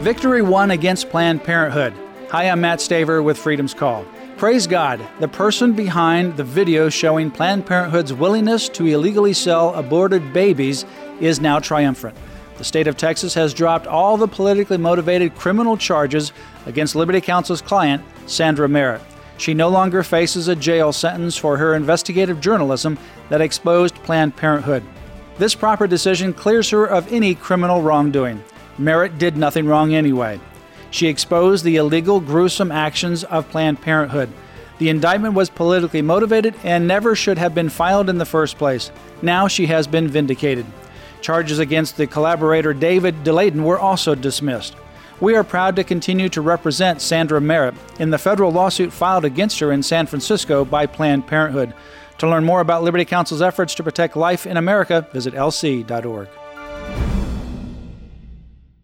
Victory won against Planned Parenthood. Hi, I'm Matt Staver with Freedom's Call. Praise God, the person behind the video showing Planned Parenthood's willingness to illegally sell aborted babies is now triumphant. The state of Texas has dropped all the politically motivated criminal charges against Liberty Counsel's client, Sandra Merritt. She no longer faces a jail sentence for her investigative journalism that exposed Planned Parenthood. This proper decision clears her of any criminal wrongdoing. Merritt did nothing wrong anyway. She exposed the illegal, gruesome actions of Planned Parenthood. The indictment was politically motivated and never should have been filed in the first place. Now she has been vindicated. Charges against the collaborator David DeLayden were also dismissed. We are proud to continue to represent Sandra Merritt in the federal lawsuit filed against her in San Francisco by Planned Parenthood. To learn more about Liberty Counsel's efforts to protect life in America, visit lc.org.